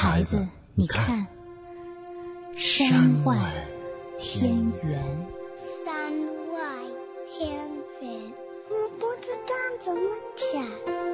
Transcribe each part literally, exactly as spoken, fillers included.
孩子，你看，山外天圆。 山外天圆，我不知道怎么讲。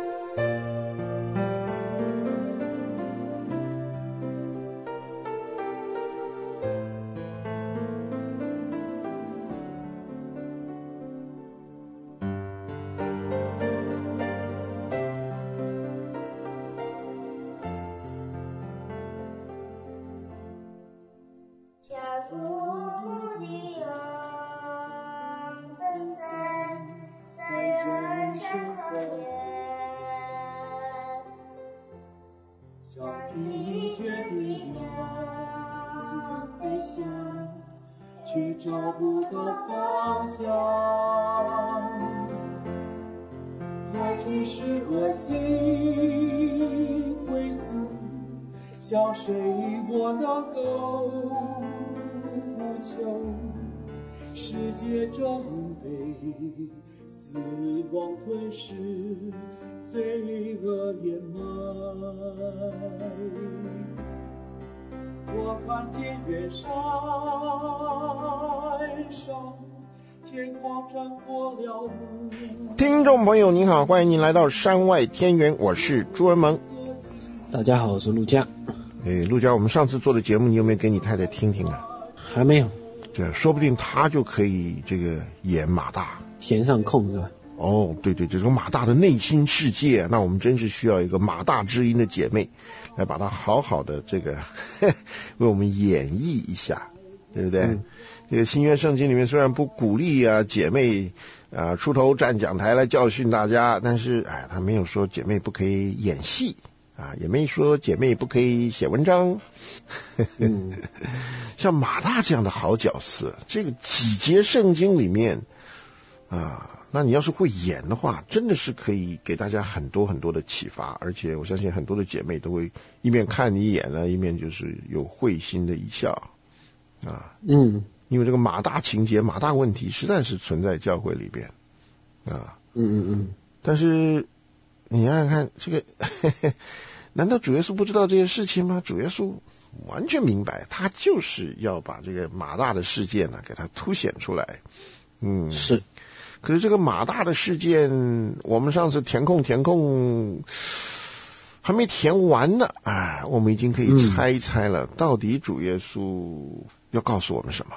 却找不到方向，爱只是恶心归宿，向谁我能够呼求？世界正被死亡吞噬，罪恶掩埋。我看见远山上天光穿过了雾。 听众朋友您好，欢迎您来到山外天圆，我是朱文萌。 大家好，我是陆家。 诶，陆家，我们上次做的节目你有没有给你太太听听啊？ 还没有。 对，说不定她就可以这个演马大， 弦上控是吧？ 哦，对对，这种马大的内心世界，那我们真是需要一个马大知音的姐妹来把它好好的这个为我们演绎一下，对不对？嗯、这个新约圣经里面虽然不鼓励啊姐妹啊出头站讲台来教训大家，但是哎，他没有说姐妹不可以演戏啊，也没说姐妹不可以写文章。嗯、像马大这样的好角色，这个几节圣经里面啊。那你要是会演的话，真的是可以给大家很多很多的启发，而且我相信很多的姐妹都会一面看你演了，一面就是有会心的一笑啊。嗯，因为这个马大情节、马大问题实在是存在教会里边啊。嗯嗯嗯。但是你想想看，这个呵呵难道主耶稣不知道这些事情吗？主耶稣完全明白，他就是要把这个马大的事件呢给他凸显出来。嗯， 是。 可是这个马大的事件，我们上次填空填空还没填完呢，哎，我们已经可以猜一猜了，嗯、到底主耶稣要告诉我们什么？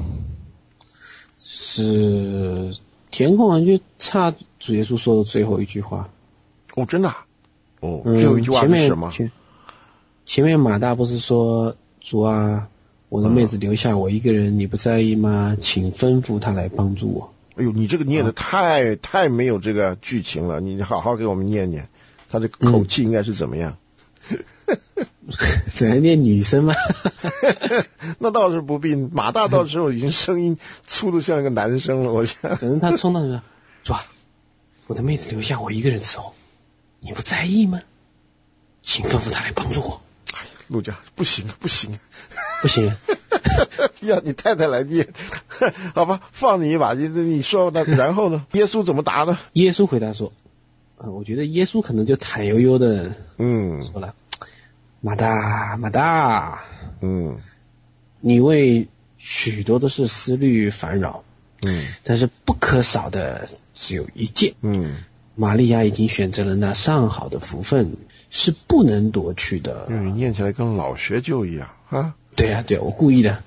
是填空完就差主耶稣说的最后一句话。 哦，真的、啊？哦，嗯、最后一句话是什么？ 前, 前面马大不是说主啊，我的妹子留下我一个人，嗯、你不在意吗？请吩咐他来帮助我。 哎呦，你这个念的太、啊、太没有这个剧情了，你好好给我们念念，他的口气应该是怎么样？ 怎么念女生吗？ 那倒是不必，马大到时候已经声音粗的像一个男生了，我想。 可能他冲到那个，说我的妹子留下我一个人伺候，你不在意吗？请吩咐他来帮助我。 哎呀，陆家，不行不行不行。 要你太太来念，好吧，放你一把，你你说那然后呢？耶稣怎么答呢？ 耶稣回答说，啊、呃，我觉得耶稣可能就坦悠悠的，嗯，说了，马大马大，嗯，你为许多的事思虑烦扰，嗯，但是不可少的只有一件，嗯，玛利亚已经选择了那上好的福分，是不能夺去的。 嗯，念起来跟老学究一样啊。 对呀、啊，对，我故意的。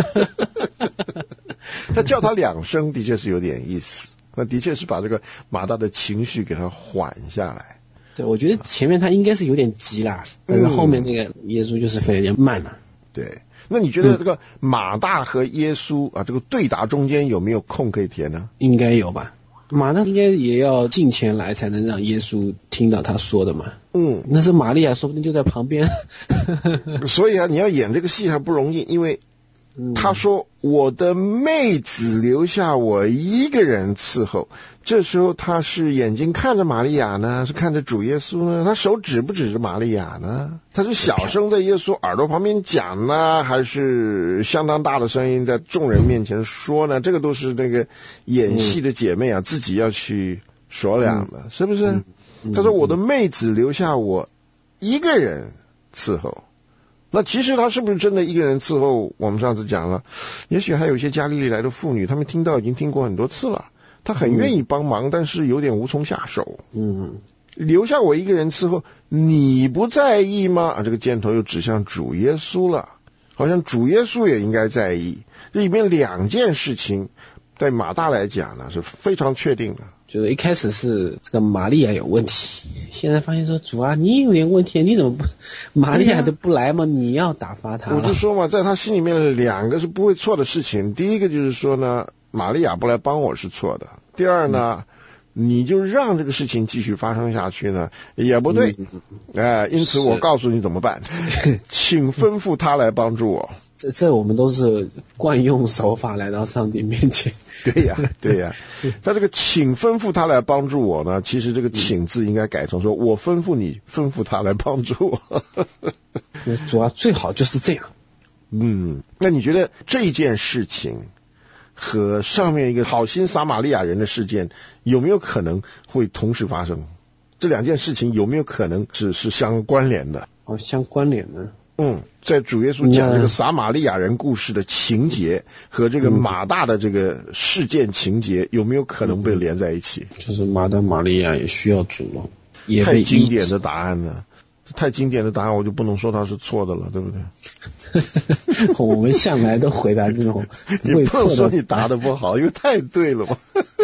他叫他两声，的确是有点意思。那的确是把这个马大的情绪给他缓下来。 对，我觉得前面他应该是有点急啦，但是后面那个耶稣就是飞有点慢了。 对，那你觉得这个马大和耶稣啊，这个对答中间有没有空可以填呢？ 应该有吧。马大应该也要近前来才能让耶稣听到他说的嘛。嗯，那是玛利亚说不定就在旁边。 所以啊，你要演这个戏还不容易，因为他说我的妹子留下我一个人伺候。这时候他是眼睛看着玛利亚呢，是看着主耶稣呢？他手指不指着玛利亚呢？他是小声在耶稣耳朵旁边讲呢，还是相当大的声音在众人面前说呢？这个都是那个演戏的姐妹啊、嗯、自己要去说量的、嗯、是不是、嗯嗯、他说我的妹子留下我一个人伺候。 那其实他是不是真的一个人伺候？我们上次讲了，也许还有一些加利利来的妇女，他们听到已经听过很多次了，他很愿意帮忙，嗯、但是有点无从下手。嗯，留下我一个人伺候，你不在意吗？啊，这个箭头又指向主耶稣了，好像主耶稣也应该在意。这里面两件事情，对马大来讲呢是非常确定的。 就是一开始是这个玛利亚有问题，现在发现说主啊，你有点问题，你怎么不玛利亚就不来吗？你要打发他了。 我就说嘛，在他心里面的两个是不会错的事情。第一个就是说呢，玛利亚不来帮我是错的。第二呢，嗯、你就让这个事情继续发生下去呢，也不对。哎、嗯呃，因此我告诉你怎么办，请吩咐他来帮助我。 这这我们都是惯用手法来到上帝面前。 对呀，对呀。他这个请吩咐他来帮助我呢，其实这个请字应该改成说我吩咐你，吩咐他来帮助我。 主要最好就是这样。 嗯，那你觉得这件事情和上面一个好心撒玛利亚人的事件有没有可能会同时发生？这两件事情有没有可能是是相关联的？ 哦，相关联的。 嗯，在主耶稣讲这个撒玛利亚人故事的情节和这个马大的这个事件情节有没有可能被连在一起？ 就是马大玛利亚也需要主了，也太经典的答案了，太经典的答案我就不能说它是错的了，对不对？ 我们向来都回答这种不会错的，你不能说你答得不好，因为太对了嘛。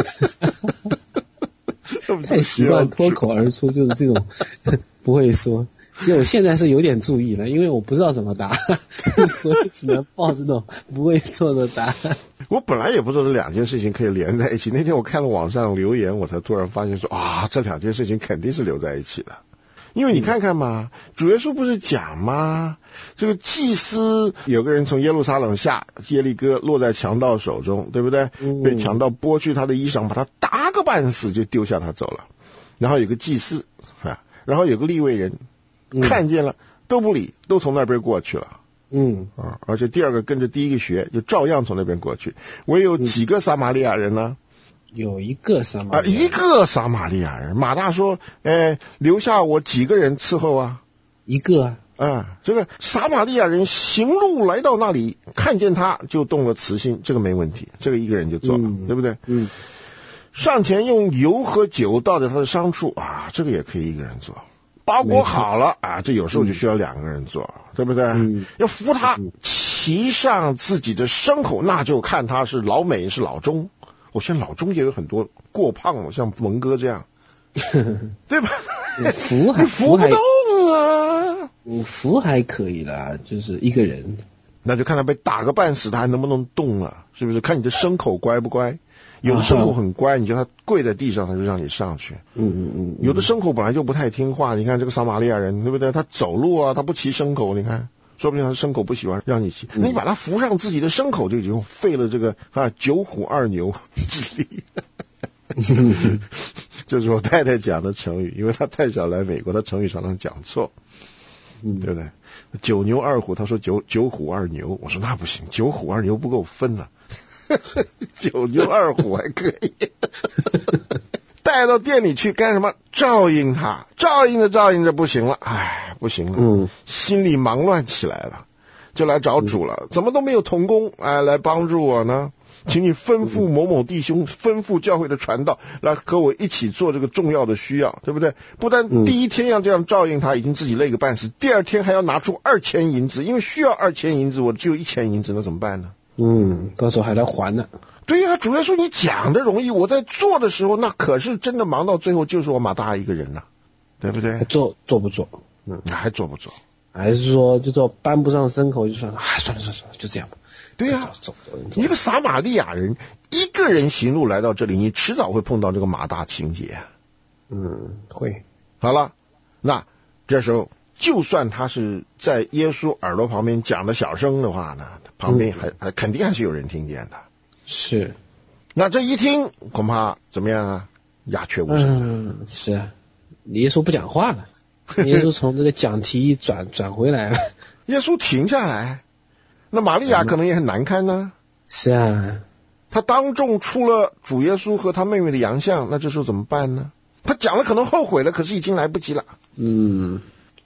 太习惯脱口而出就是这种不会说。其实我现在是有点注意了，因为我不知道怎么答，所以只能报这种不会错的答案。 我本来也不知道这两件事情可以连在一起，那天我看了网上留言，我才突然发现说啊，这两件事情肯定是留在一起的。因为你看看嘛，主耶稣不是讲吗？这个祭司有个人从耶路撒冷下，耶利哥落在强盗手中，对不对？嗯、被强盗剥去他的衣裳，把他打个半死，就丢下他走了。然后有个祭司啊，然后有个利未人。嗯、看见了都不理，都从那边过去了。嗯啊，而且第二个跟着第一个学，就照样从那边过去。唯有几个撒玛利亚人呢？ 有一个撒玛啊，一个撒玛利亚人。马大说：“哎，留下我几个人伺候啊？” 一个啊。 啊，这个撒玛利亚人行路来到那里，看见他就动了慈心，这个没问题，这个一个人就做了，嗯、对不对？嗯。上前用油和酒倒在他的伤处啊，这个也可以一个人做。包裹好了啊，这有时候就需要两个人做，嗯、对不对？嗯、要扶他骑上自己的牲口，那就看他是老美是老中。我现在老中也有很多过胖，像蒙哥这样，对吧？ 扶还扶不动啊， 扶还可以啦，就是一个人， 那就看他被打个半死，他还能不能动了？是不是？看你的牲口乖不乖。有的牲口很乖，你叫他跪在地上，他就让你上去。嗯嗯嗯。有的牲口本来就不太听话，你看这个撒玛利亚人，对不对？他走路啊，他不骑牲口，你看，说不定他的牲口不喜欢让你骑。嗯、你把他扶上自己的牲口，就已经费了这个啊九虎二牛之力。这是我太太讲的成语，因为她太小来美国，她成语常常讲错，嗯、对不对？九牛二虎，他说九九虎二牛，我说那不行，九虎二牛不够分了。九牛二虎还可以。带到店里去干什么？照应他，照应着照应着不行了，唉，不行了，嗯，心里忙乱起来了，就来找主了。嗯、怎么都没有同工哎来帮助我呢？请你吩咐某某弟兄，吩咐教会的传道来和我一起做这个重要的需要，对不对？不但第一天要这样照应他，已经自己累个半死，第二天还要拿出二千银子，因为需要二千银子，我只有一千银子，那怎么办呢？ 嗯，到时候还来还呢。 对呀、啊，主耶稣你讲的容易，我在做的时候，那可是真的忙到最后就是我马大一个人呐，对不对？ 做做不做？ 嗯，还做不做？ 还是说就做搬不上牲口就算了？哎，算了算了算了，就这样吧。 对呀、啊，走走走。一个撒玛利亚人一个人行路来到这里，你迟早会碰到这个马大情节。 嗯，会。 好了，那这时候。就算他是在耶稣耳朵旁边讲的小声的话呢，旁边还、嗯、还肯定还是有人听见的。 是， 那这一听恐怕怎么样啊？鸦雀无声。 嗯，是啊，耶稣不讲话了，耶稣从这个讲题转转回来了。 耶稣停下来，那玛利亚可能也很难堪呢。 是啊， 他当众出了主耶稣和他妹妹的洋相，那这时候怎么办呢？他讲了可能后悔了，可是已经来不及了。 嗯。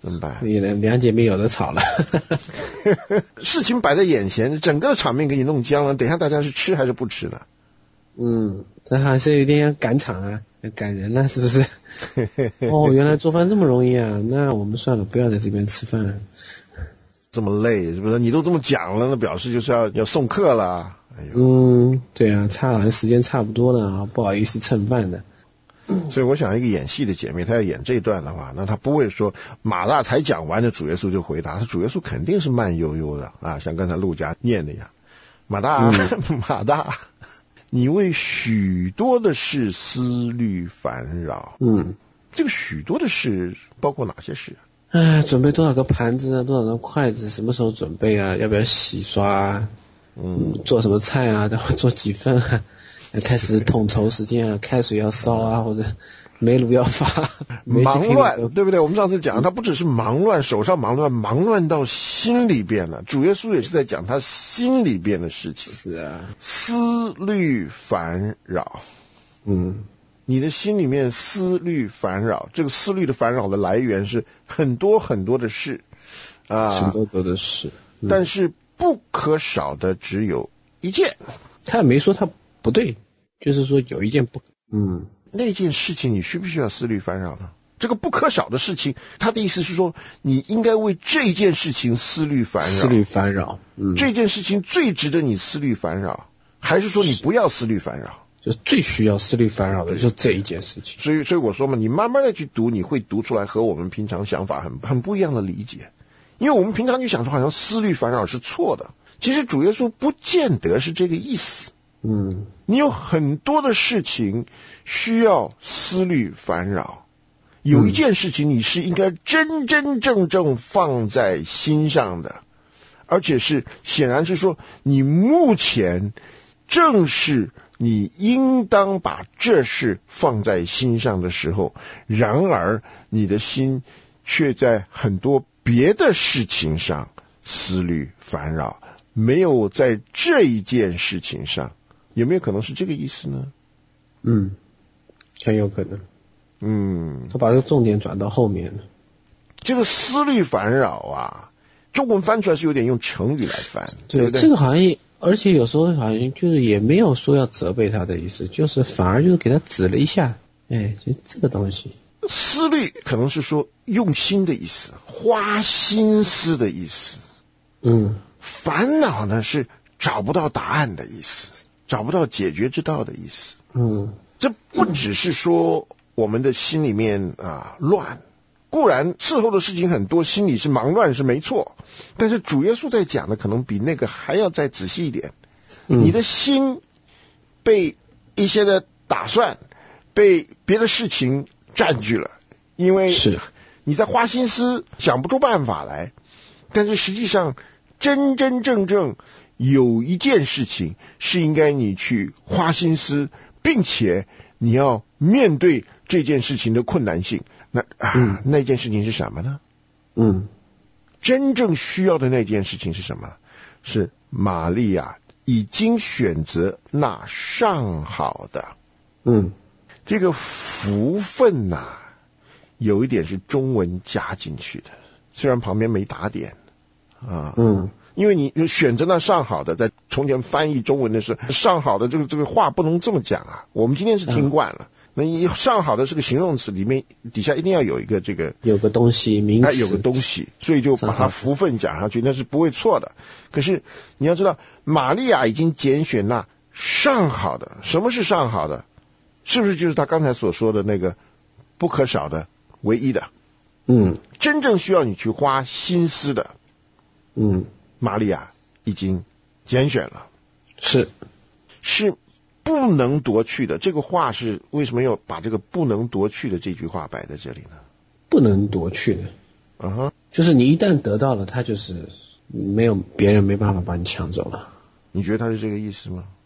怎么办？ 两两姐妹有的吵了。 事情摆在眼前，整个场面给你弄僵了，等一下大家是吃还是不吃呢？ 嗯，这还是有点要赶场啊，要赶人了，是不是？哦，原来做饭这么容易啊，那我们算了，不要在这边吃饭。 这么累是不是？你都这么讲了，那表示就是要要送客了。哎呦， 嗯，对啊，差好像时间差不多了啊，不好意思蹭饭的。 所以我想一个演戏的姐妹，她要演这段的话，那她不会说马大才讲完的主耶稣就回答，她主耶稣肯定是慢悠悠的啊，像刚才陆家念的一样。马大，嗯、马大，你为许多的事思虑烦扰。嗯，这个许多的事包括哪些事？ 哎，准备多少个盘子啊，多少个筷子，什么时候准备啊？要不要洗刷啊？嗯，做什么菜啊？待会做几份啊？开始统筹时间啊，开水要烧啊，或者煤炉要发， 忙乱，对不对？我们上次讲，他不只是忙乱，手上忙乱，忙乱到心里边了。主耶稣也是在讲他心里边的事情。 是啊， 思虑烦扰。嗯，你的心里面思虑烦扰，这个思虑的烦扰的来源是很多很多的事啊， 很多多的事， 嗯、但是不可少的只有一件。 他也没说他不对。就是说有一件不嗯那件事情你需不需要思虑烦扰呢？这个不可少的事情，他的意思是说你应该为这件事情思虑烦扰。 思虑烦扰， 嗯，这件事情最值得你思虑烦扰，还是说你不要思虑烦扰？ 就最需要思虑烦扰的就是这一件事情。 所以所以我说嘛，你慢慢的去读，你会读出来和我们平常想法很很不一样的理解。因为我们平常就想说好像思虑烦扰是错的，其实主耶稣不见得是这个意思。嗯，你有很多的事情需要思虑烦扰，有一件事情你是应该真真正正放在心上的，而且是显然是说你目前正是你应当把这事放在心上的时候，然而你的心却在很多别的事情上思虑烦扰，没有在这一件事情上。有没有可能是这个意思呢？ 嗯，很有可能。嗯，他把这个重点转到后面了。 这个思虑烦扰啊，中文翻出来是有点用成语来翻，对, 对不对？ 这个好像，而且有时候好像就是也没有说要责备他的意思，就是反而就是给他指了一下，哎，就这个东西。 思虑可能是说用心的意思，花心思的意思。嗯，烦恼呢是找不到答案的意思。找不到解决之道的意思。嗯，这不只是说我们的心里面啊乱，固然伺候的事情很多，心里是忙乱是没错，但是主耶稣在讲的可能比那个还要再仔细一点。嗯、你的心被一些的打算，被别的事情占据了，因为是你在花心思想不出办法来，但是实际上真真正正有一件事情是应该你去花心思，并且你要面对这件事情的困难性。那啊、嗯，那件事情是什么呢？嗯，真正需要的那件事情是什么？是玛利亚已经选择那上好的。嗯，这个福分呐、啊，有一点是中文加进去的，虽然旁边没打点啊。嗯。因为你选择那上好的，在从前翻译中文的时候，上好的这个这个话不能这么讲啊。我们今天是听惯了，那你上好的是个形容词，里面底下一定要有一个这个有个东西名词， 哎，有个东西，所以就把它福分讲上去，那是不会错的。可是你要知道，玛利亚已经拣选那上好的，什么是上好的？是不是就是他刚才所说的那个不可少的、唯一的？嗯，真正需要你去花心思的，嗯。玛利亚已经拣选了， 是是不能夺去的。这个话是为什么要把这个不能夺去的这句话摆在这里呢？ 不能夺去的，嗯哼，就是你一旦得到了，它就是没有别人没办法把你抢走了。 你觉得他是这个意思吗？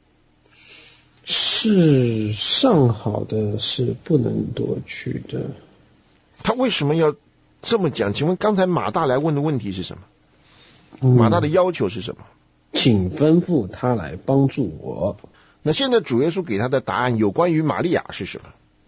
是上好的是不能夺去的。 他为什么要这么讲？请问刚才马大来问的问题是什么？马大的要求是什么？ 请吩咐他来帮助我。 那现在主耶稣给他的答案有关于玛利亚是什么？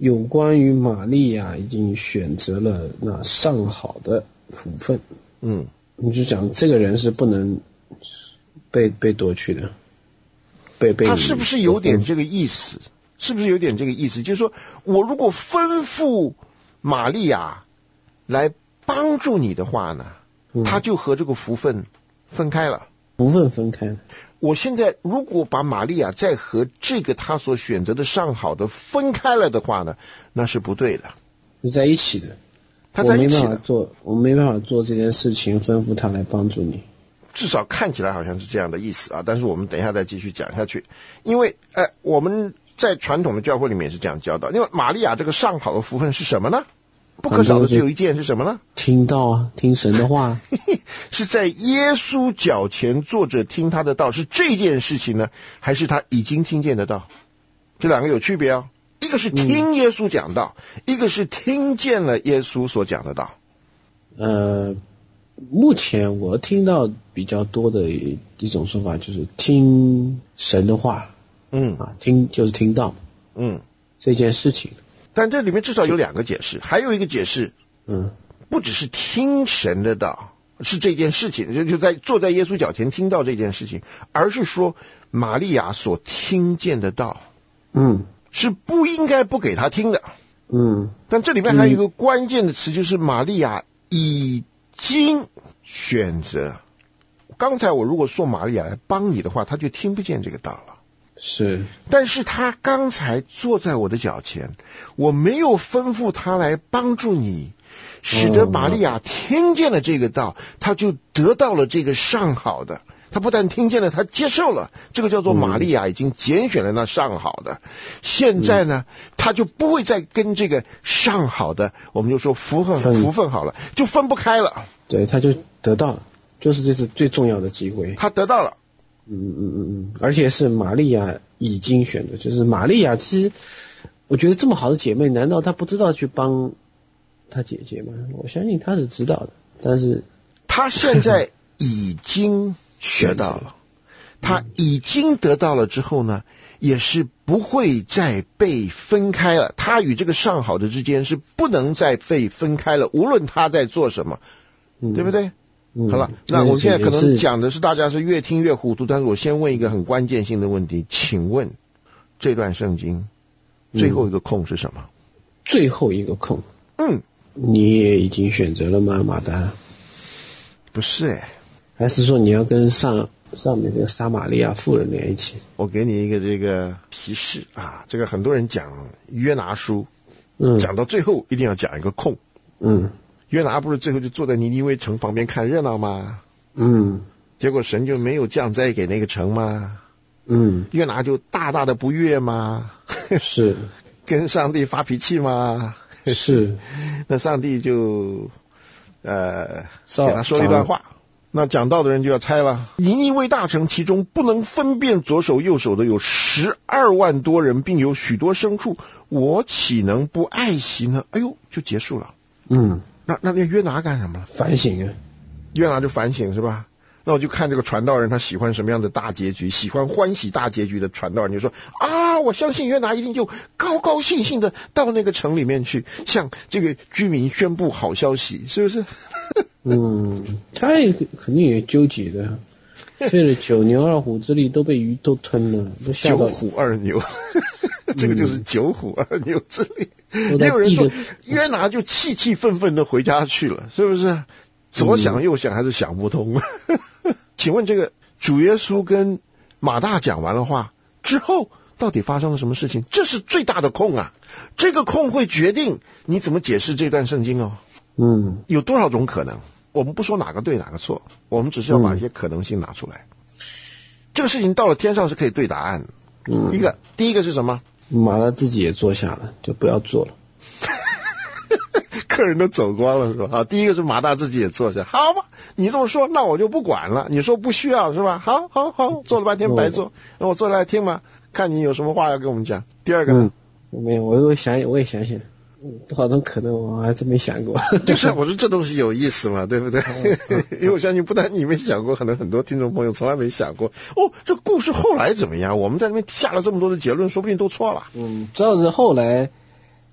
有关于玛利亚已经选择了那上好的福分。 嗯， 你就讲这个人是不能被被夺去的，被被他是不是有点这个意思？是不是有点这个意思？就是说我如果吩咐玛利亚来帮助你的话呢， 嗯、 他就和这个福分分开了。 福分分开了。 我现在如果把玛利亚再和这个他所选择的上好的分开了的话呢，那是不对的。 是在一起的， 他在一起的。 我没办法做，我没办法做这件事情，吩咐他来帮助你。 至少看起来好像是这样的意思啊，但是我们等一下再继续讲下去。因为呃，我们在传统的教会里面也是这样教导。因为玛利亚这个上好的福分是什么呢？不可少的只有一件是什么呢？ 听道啊，听神的话。 是在耶稣脚前坐着听他的道，是这件事情呢，还是他已经听见的道？这两个有区别哦。一个是听耶稣讲道，嗯、一个是听见了耶稣所讲的道。 呃，目前我听到比较多的一种说法就是听神的话， 嗯啊，听就是听道， 嗯， 这件事情。 但这里面至少有两个解释，还有一个解释， 嗯， 不只是听神的道，是这件事情，就就在坐在耶稣脚前听到这件事情，而是说玛利亚所听见的道， 嗯， 是不应该不给他听的， 嗯。 但这里面还有一个关键的词，就是玛利亚已经选择。刚才我如果说玛利亚来帮你的话，他就听不见这个道了。 是， 但是他刚才坐在我的脚前，我没有吩咐他来帮助你，使得玛利亚听见了这个道，他就得到了这个上好的。他不但听见了，他接受了，这个叫做玛利亚已经拣选了那上好的。现在呢，他就不会再跟这个上好的，我们就说福分福分好了，就分不开了。 对，他就得到了，就是这是最重要的机会， 他得到了。 嗯嗯嗯嗯，而且是玛利亚已经选的，就是玛利亚其实我觉得这么好的姐妹，难道她不知道去帮她姐姐吗？我相信她是知道的，但是她现在已经学到了，她已经得到了之后呢，也是不会再被分开了。她与这个上好的之间是不能再被分开了，无论她在做什么， 嗯、 对不对？ 嗯、 好了，那我们现在可能讲的是大家是越听越糊涂，但是我先问一个很关键性的问题，请问这段圣经最后一个空是什么？ 嗯、最后一个空， 嗯， 你也已经选择了吗，马丹？ 不是哎， 还是说你要跟上上面这个撒玛利亚妇人连一起？ 我给你一个这个提示啊，这个很多人讲约拿书， 嗯， 讲到最后一定要讲一个空， 嗯。 约拿不是最后就坐在尼尼微城旁边看热闹吗？ 嗯， 结果神就没有降灾给那个城吗？ 嗯， 约拿就大大的不悦吗？ 是， 跟上帝发脾气吗？ 是， 那上帝就呃给他说了一段话。那讲道的人就要猜了，尼尼微大城其中不能分辨左手右手的有十二万多人，并有许多牲畜，我岂能不爱惜呢？哎呦，就结束了。 嗯。 那那那约拿干什么了？ 反省啊， 约拿就反省是吧？那我就看这个传道人他喜欢什么样的大结局，喜欢欢喜大结局的传道人就说啊，我相信约拿一定就高高兴兴的到那个城里面去，向这个居民宣布好消息，是不是？ 嗯，他也肯定也纠结的，费了九牛二虎之力都被鱼都吞了，都吓到九虎二牛。这个就是九虎二牛之力。也有人说约拿就气气愤愤的回家去了，是不是？左想右想还是想不通。嗯、请问这个主耶稣跟马大讲完了话之后，到底发生了什么事情？这是最大的空啊！这个空会决定你怎么解释这段圣经哦。 嗯， 有多少种可能？我们不说哪个对哪个错，我们只是要把一些可能性拿出来。嗯、这个事情到了天上是可以对答案的。嗯，一个第一个是什么？ 马大自己也坐下了，就不要做了。 客人都走光了是吧？好，第一个是马大自己也坐下，好吧，你这么说，那我就不管了。你说不需要是吧？好，好，好，做了半天白做，那我坐下来听嘛，看你有什么话要跟我们讲。第二个呢？ 嗯、没有，我我想，我也想想，好多可能我还真没想过。 就是我说这东西有意思嘛，对不对？因为我相信不但你没想过，可能很多听众朋友从来没想过。哦，这故事后来怎么样？我们在那边下了这么多的结论，说不定都错了。 嗯，主要是后来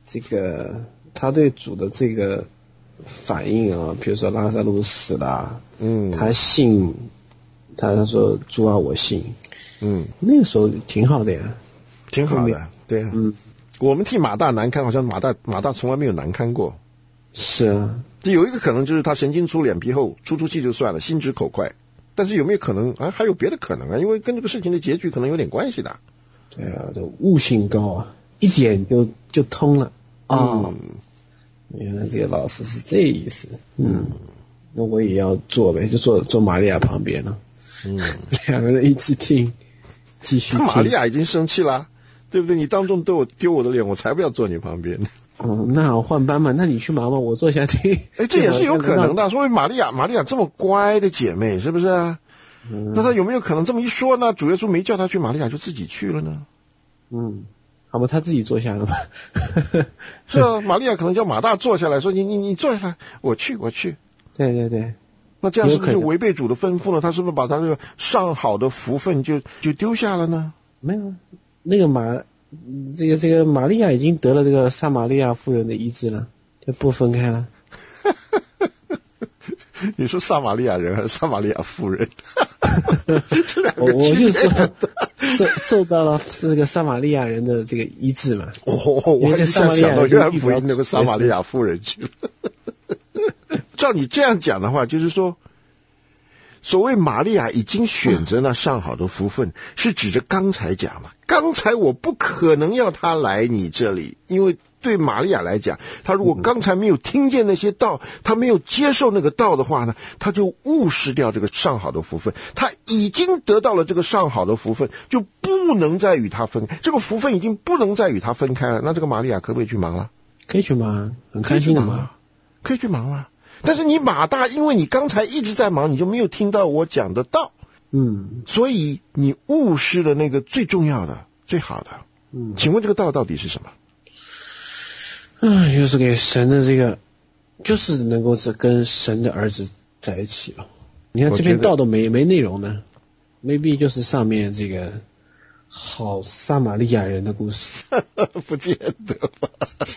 这个他对主的这个反应啊，比如说拉萨路死了，嗯，他信，他说主啊我信，嗯，那个时候挺好的呀， 挺好的，对啊，嗯，我们替马大难堪，好像马大马大从来没有难堪过。 是啊， 这有一个可能就是他神经粗脸皮厚，出出气就算了，心直口快。但是有没有可能啊？还有别的可能啊？因为跟这个事情的结局可能有点关系的。 对啊，这悟性高啊，一点就就通了啊。哦嗯、原来这个老师是这意思。嗯，那我也要做呗，就坐坐玛利亚旁边了。嗯，两个人一起听，继续听。 玛利亚已经生气了，对不对？你当众对我丢我的脸，我才不要坐你旁边。 哦，那好换班嘛，那你去忙吧，我坐下听。 哎，这也是有可能的。所以玛利亚，玛利亚这么乖的姐妹，是不是啊？嗯、那她有没有可能这么一说呢？主耶稣没叫她去，玛利亚就自己去了呢？ 嗯，好吧，她自己坐下了吧？ 是啊，玛利亚可能叫马大坐下来说：“你你你坐下来，我去我去。” 对对对。 那这样是不是就违背主的吩咐呢？他是不是把他这个上好的福分就就丢下了呢？ 没有，那个马。这个这个玛利亚已经得了这个撒玛利亚妇人的医治了，就不分开了。 你说撒玛利亚人还是撒玛利亚妇人？ 我我就说受受到了这个撒玛利亚人的这个医治嘛。 哦，我还想想到约翰福音那个撒玛利亚妇人去了。照你这样讲的话，就是说。所谓玛利亚已经选择那上好的福分，是指着刚才讲的。刚才我不可能要他来你这里，因为对玛利亚来讲，他如果刚才没有听见那些道，他没有接受那个道的话呢，他就误失掉这个上好的福分。他已经得到了这个上好的福分，就不能再与他分开。这个福分已经不能再与他分开了。那这个玛利亚可不可以去忙了？ 可以去忙，很开心的忙， 可以去忙了。但是你马大，因为你刚才一直在忙，你就没有听到我讲的道，嗯，所以你误失了那个最重要的、最好的。嗯，请问这个道到底是什么？ 嗯，就是给神的这个，就是能够是跟神的儿子在一起了。你看这篇道都没没内容呢 ，maybe 就是上面这个好撒玛利亚人的故事， 不见得吧。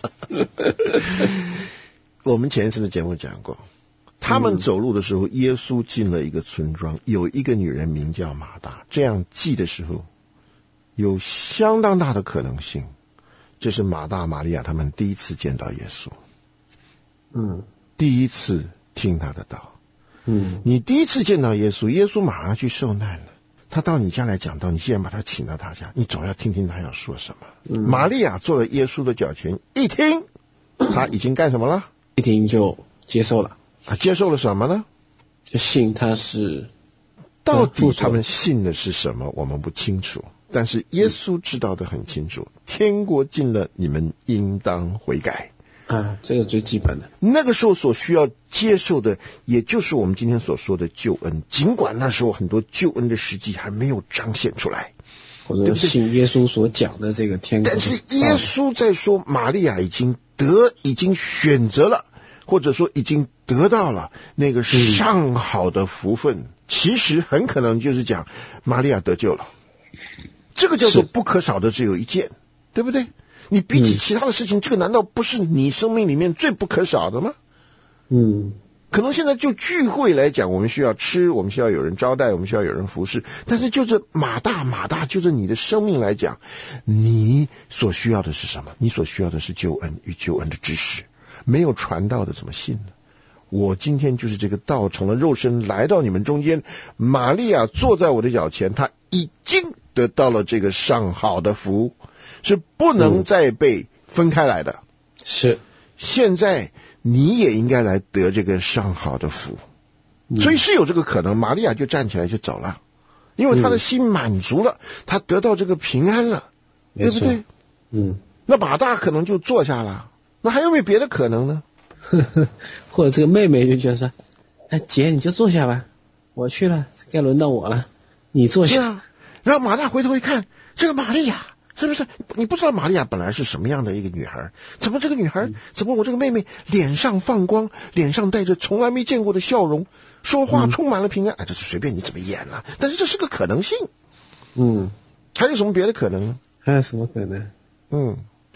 我们前一次的节目讲过，他们走路的时候，耶稣进了一个村庄，有一个女人名叫马大。这样记的时候，有相当大的可能性，这是马大、玛利亚他们第一次见到耶稣，嗯，第一次听他的道，嗯，你第一次见到耶稣，耶稣马上去受难了，他到你家来讲道，你既然把他请到他家，你总要听听他要说什么。嗯、玛利亚坐在耶稣的脚前，一听，他已经干什么了？ 一听就接受了。 啊，接受了什么呢？ 就信他是。 到底他们信的是什么，我们不清楚。但是耶稣知道的很清楚，天国近了，你们应当悔改。 啊，这个最基本的。 那个时候所需要接受的，也就是我们今天所说的救恩。尽管那时候很多救恩的实际还没有彰显出来， 或者信耶稣所讲的这个天国。 但是耶稣在说，玛利亚已经得，已经选择了，或者说已经得到了那个上好的福分。嗯、其实很可能就是讲玛利亚得救了。这个叫做不可少的只有一件，对不对？你比起其他的事情，嗯、这个难道不是你生命里面最不可少的吗？嗯，可能现在就聚会来讲，我们需要吃，我们需要有人招待，我们需要有人服侍。但是就这马大马大，就这你的生命来讲，你所需要的是什么？你所需要的是救恩与救恩的知识。没有传道的怎么信呢？我今天就是这个道成了肉身来到你们中间，玛利亚坐在我的脚前，她已经得到了这个上好的福，是不能再被分开来的。嗯、 是， 现在你也应该来得这个上好的福，嗯、所以是有这个可能。玛利亚就站起来就走了，因为她的心满足了，她得到这个平安了，嗯、对不对？嗯，那马大可能就坐下了。那还有没有别的可能呢？ 或者这个妹妹就觉得说，哎，姐你就坐下吧，我去了，该轮到我了，你坐下。 是啊，然后马大回头一看，这个玛利亚是不是？你不知道玛利亚本来是什么样的一个女孩？怎么这个女孩，嗯、怎么我这个妹妹脸上放光，脸上带着从来没见过的笑容，说话充满了平安？嗯、哎，这是随便你怎么演了，啊，但是这是个可能性。嗯，还有什么别的可能呢？ 还有什么可能？ 嗯。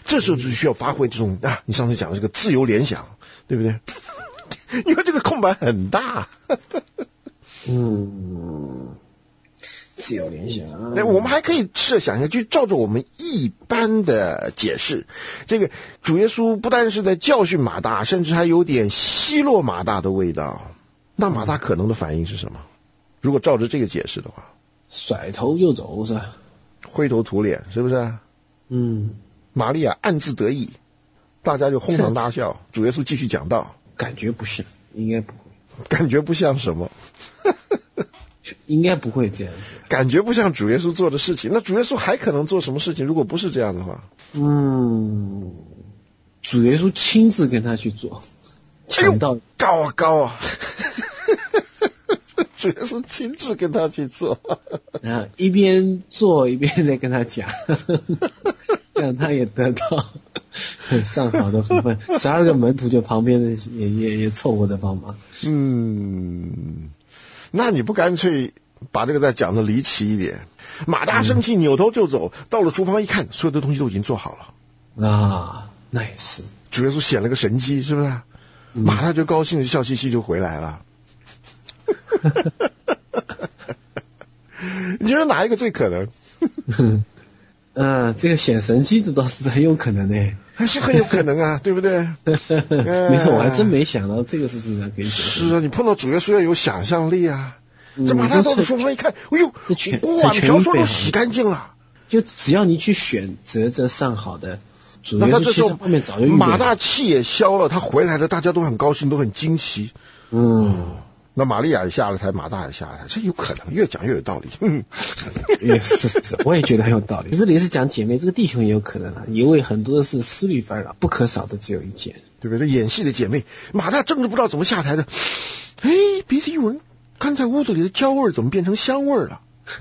这时候就需要发挥这种啊，你上次讲的这个自由联想，对不对？因为这个空白很大。 嗯，自由联想。 那我们还可以设想一下，就照着我们一般的解释，这个主耶稣不但是在教训马大，甚至还有点奚落马大的味道。那马大可能的反应是什么？如果照着这个解释的话， 甩头就走是吧？ 灰头土脸是不是？ 嗯。 玛利亚暗自得意，大家就哄堂大笑。主耶稣继续讲道， 感觉不像，应该不会。 感觉不像什么？ 应该不会这样子。 感觉不像主耶稣做的事情，那主耶稣还可能做什么事情？如果不是这样的话， 嗯，主耶稣亲自跟他去做，强盗、 哎、高啊高啊！主耶稣亲自跟他去做， 然后一边做一边在跟他讲，让他也得到上好的福分。十二个门徒就旁边的也也也凑合着帮忙。 嗯，那你不干脆把这个再讲的离奇一点？马大生气，扭头就走，到了厨房一看，所有的东西都已经做好了。 啊，那也是。 主耶稣显了个神迹，是不是？嗯、马大就高兴的笑嘻嘻就回来了。你觉得哪一个最可能？ 嗯、呃，这个显神迹的倒是很有可能的， 还是很有可能啊，对不对？ 没错，我还真没想到这个事情上可以。 是啊，你碰到主耶稣要有想象力啊。嗯、这马大到了厨房一看，哎呦，锅碗瓢盆都洗干净了。 就只要你去选择这上好的，主耶稣其实后面早就预备了。 马大气也消了，他回来了，大家都很高兴，都很惊奇。嗯。哦，那玛利亚也下了台，马大也下了台，这有可能，越讲越有道理。嗯， 也是，是，我也觉得很有道理。这里是讲姐妹，这个弟兄也有可能啊，因为很多的是思虑烦扰，不可少的只有一件， 对不对？演戏的姐妹，马大正是不知道怎么下台的，哎，鼻子一闻，刚才屋子里的焦味怎么变成香味了？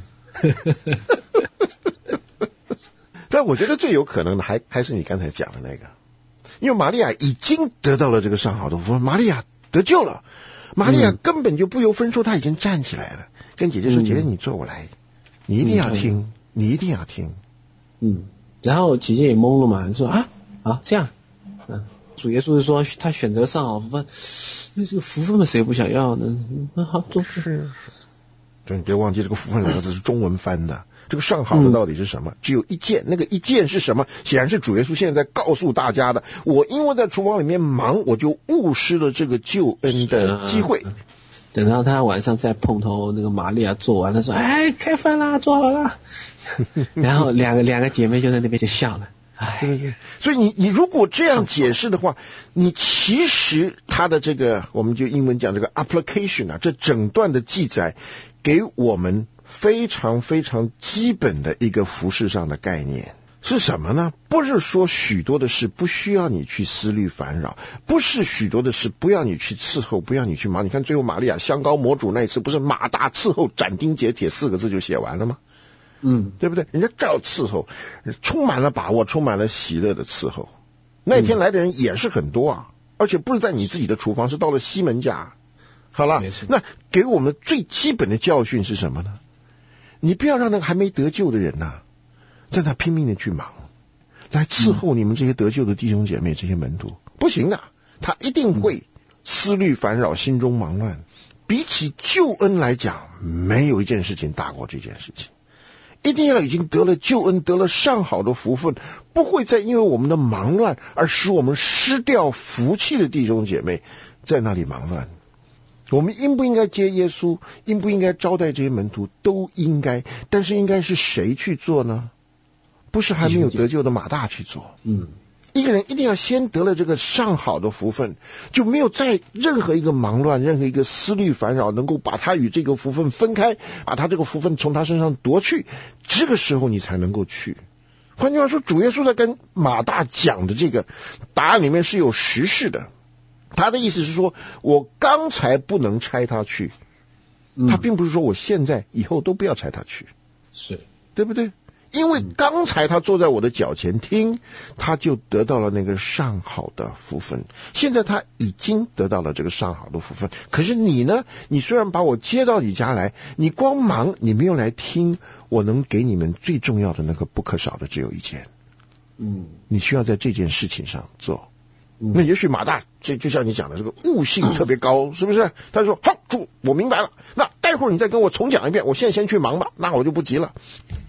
但我觉得最有可能的还还是你刚才讲的那个，因为玛利亚已经得到了这个上好的福分，玛利亚得救了。玛利亚根本就不由分说，她已经站起来了，跟姐姐说：“姐姐，你坐过来，你一定要听，嗯、你一定要听。” 嗯，然后姐姐也懵了嘛，说：“啊啊，这样，嗯，主耶稣说他选择上好福分，那这个福分谁不想要呢？那、嗯、好，坐。”是， 就你别忘记这个福分两个字是中文翻的。这个上好的到底是什么？嗯、只有一件，那个一件是什么？显然是主耶稣现在在告诉大家的。我因为在厨房里面忙，我就误失了这个救恩的机会。 啊、等到他晚上再碰头，那个玛利亚做完了，说：“哎，开饭啦，做好了。”然后两个两个姐妹就在那边就笑了。哎， 对对。所以你你如果这样解释的话，你其实他的这个我们就英文讲这个 application 啊，这整段的记载给我们非常非常基本的一个服事上的概念是什么呢？不是说许多的事不需要你去思虑烦扰，不是许多的事不要你去伺候，不要你去忙。你看最后玛利亚香膏抹主那一次，不是马大伺候斩钉截铁四个字就写完了吗？ 嗯， 对不对？人家照伺候，充满了把握，充满了喜乐的伺候。那天来的人也是很多啊，而且不是在你自己的厨房，是到了西门家。好了，那给我们最基本的教训是什么呢？你不要让那个还没得救的人呐、啊，在那拼命的去忙，来伺候你们这些得救的弟兄姐妹、这些门徒，不行的，他一定会思虑烦扰，心中忙乱。比起救恩来讲，没有一件事情大过这件事情。一定要已经得了救恩，得了上好的福分，不会再因为我们的忙乱而使我们失掉福气的弟兄姐妹在那里忙乱。我们应不应该接耶稣，应不应该招待这些门徒，都应该，但是应该是谁去做呢？不是还没有得救的马大去做。 嗯， 一个人一定要先得了这个上好的福分，就没有在任何一个忙乱，任何一个思虑烦扰能够把他与这个福分分开，把他这个福分从他身上夺去，这个时候你才能够去。换句话说，主耶稣在跟马大讲的这个答案里面是有实事的。他的意思是说，我刚才不能差他去，他并不是说我现在以后都不要差他去， 是对不对？因为刚才他坐在我的脚前听，他就得到了那个上好的福分。现在他已经得到了这个上好的福分，可是你呢？你虽然把我接到你家来，你光忙，你没有来听，我能给你们最重要的那个不可少的只有一件， 嗯， 你需要在这件事情上做。那也许马大这就像你讲的这个悟性特别高，是不是？他说好主，我明白了，那待会儿你再跟我重讲一遍，我现在先去忙吧，那我就不急了。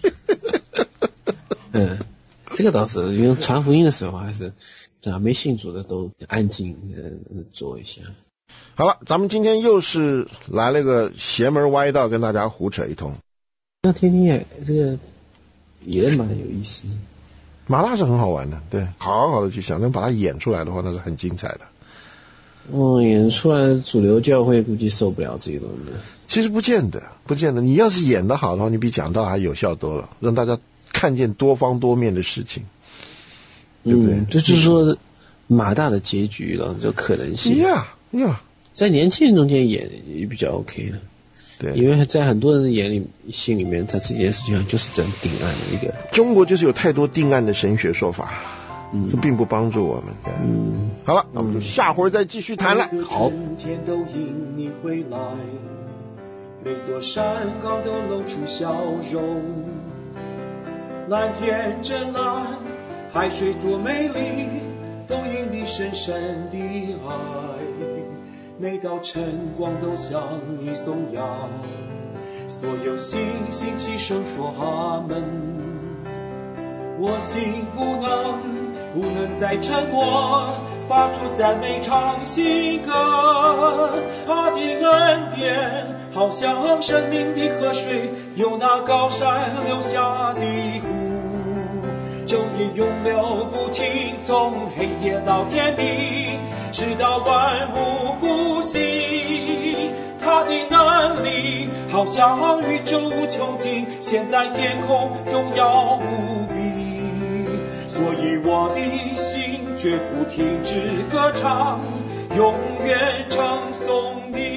嗯，这个倒是，因为传福音的时候还是啊，没信主的都安静呃做一下。 好了，咱们今天又是来了个邪门歪道，跟大家胡扯一通。 那听听也这个也蛮有意思。 马大是很好玩的，对，好好的去想，能把它演出来的话，那是很精彩的。 哦，演出来主流教会估计受不了这种的。 其实不见得，不见得。你要是演得好的话，你比讲道还有效多了，让大家看见多方多面的事情，对不对？ 嗯，这就是说马大的结局了，就可能性。 呀呀， 在年轻人中间演也比较 OK 的。 对， 因为在很多人的眼里心里面，他这件事情就是真定案的一个。 中国就是有太多定案的神学说法，嗯，这并不帮助我们。嗯，好了，那我们就下回再继续谈了。好。 天都因你回来，每座山岗都露出笑容，蓝天真蓝，海水多美丽，都因你深深的爱。每道晨光都向你颂扬，所有星星齐声说阿门。我心不能不能再沉默，发出赞美唱新歌。他的恩典好像生命的河水，由那高山流下的湖，昼夜永流不停，从黑夜到天明，直到万物复兴。他的能力好像宇宙无穷尽，现在天空荣耀无比，所以我的心绝不停止歌唱，永远称颂你。